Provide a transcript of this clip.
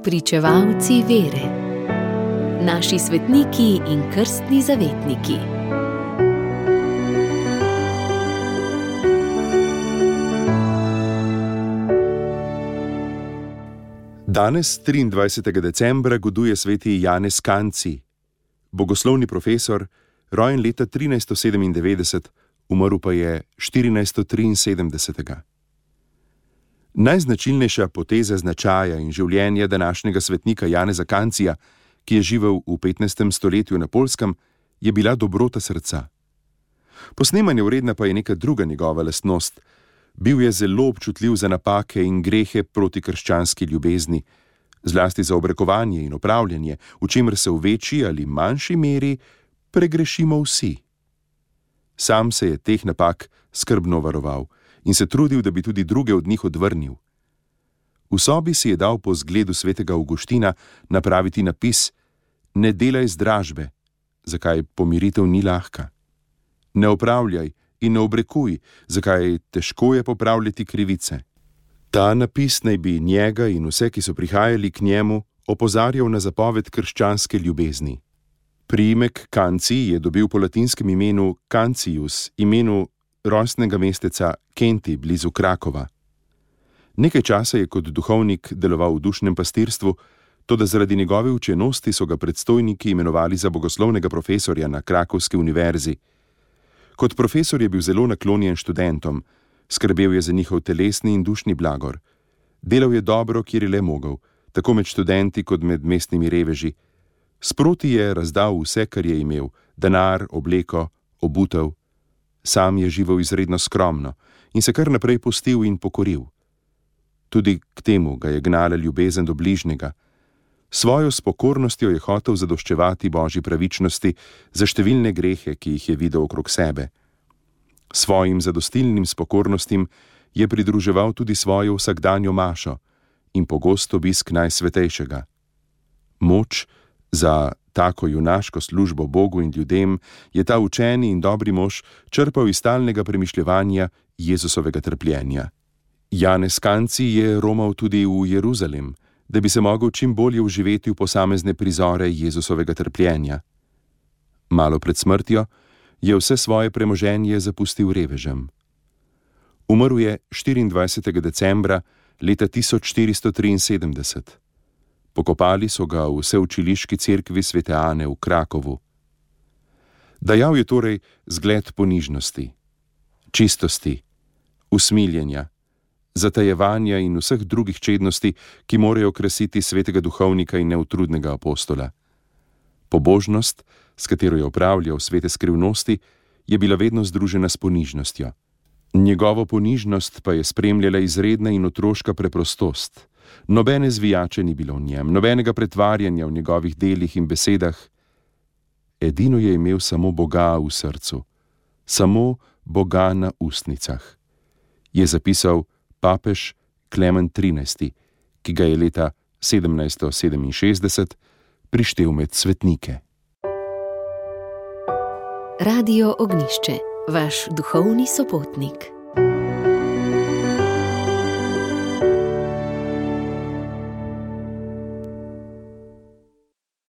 Pričevalci vere. Naši svetniki in krstni zavetniki. Danes, 23. decembra, goduje sveti Janez Kanci, bogoslovni profesor, rojen leta 1397, umrl pa je 1473. Najznačilnejša poteza značaja in življenja današnjega svetnika Janeza Kancija, ki je živel v 15. stoletju na Poljskem, je bila dobrota srca. Posnemanja vredna pa je neka druga njegova lastnost. Bil je zelo občutljiv za napake in grehe proti krščanski ljubezni, zlasti za obrekovanje in opravljanje, v čemer se v večji ali manjši meri pregrešimo vsi. Sam se je teh napak skrbno varoval in se trudil, da bi tudi druge od njih odvrnil. V sobi si je dal po zgledu svetega Avguština napraviti napis: Ne delaj zdražbe, zakaj pomiritev ni lahka. Ne opravljaj in ne obrekuj, zakaj težko je popravljati krivice. Ta napis naj bi njega in vse, ki so prihajali k njemu, opozarjal na zapoved krščanske ljubezni. Priimek Kanci je dobil po latinskem imenu Cancius, imenu rojstnega mesteca Kenti blizu Krakova. Nekaj časa je kot duhovnik deloval v dušnem pastirstvu, toda zaradi njegove učenosti so ga predstojniki imenovali za bogoslovnega profesorja na Krakovski univerzi. Kot profesor je bil zelo naklonjen študentom, skrbel je za njihov telesni in dušni blagor. Delal je dobro, kjer je le mogel, tako med študenti kot med mestnimi reveži. Sproti je razdal vse, kar je imel, denar, obleko, obutev. Sam je živel izredno skromno in se kar naprej pustil in pokoril. Tudi k temu ga je gnala ljubezen do bližnjega. Svojo spokornostjo je hotel zadoščevati Božji pravičnosti za številne grehe, ki jih je videl okrog sebe. Svojim zadostilnim spokornostim je pridruževal tudi svojo vsakdanjo mašo in pogost obisk Najsvetejšega. Moč za tako junaško službo Bogu in ljudem je ta učeni in dobri mož črpal iz stalnega premišljevanja Jezusovega trpljenja. Janez Kanci je romal tudi v Jeruzalem, da bi se mogel čim bolje vživeti v posamezne prizore Jezusovega trpljenja. Malo pred smrtjo je vse svoje premoženje zapustil revežem. Umrl je 24. decembra leta 1473. Pokopali so ga v Vseučiliški cerkvi svete Ane v Krakovu. Dajal je torej zgled ponižnosti, čistosti, usmiljenja, zatajevanja in vseh drugih čednosti, ki morajo krasiti svetega duhovnika in neutrudnega apostola. Pobožnost, s katero je opravljal svete skrivnosti, je bila vedno združena s ponižnostjo. Njegovo ponižnost pa je spremljala izredna in otroška preprostost. Nobene zvijače ni bilo v njem, nobenega pretvarjanja v njegovih delih in besedah. Edino je imel samo Boga v srcu, samo Boga na ustnicah, je zapisal papež Klemen XIII., ki ga je leta 1767 prištel med svetnike. Radio Ognjišče, vaš duhovni sopotnik.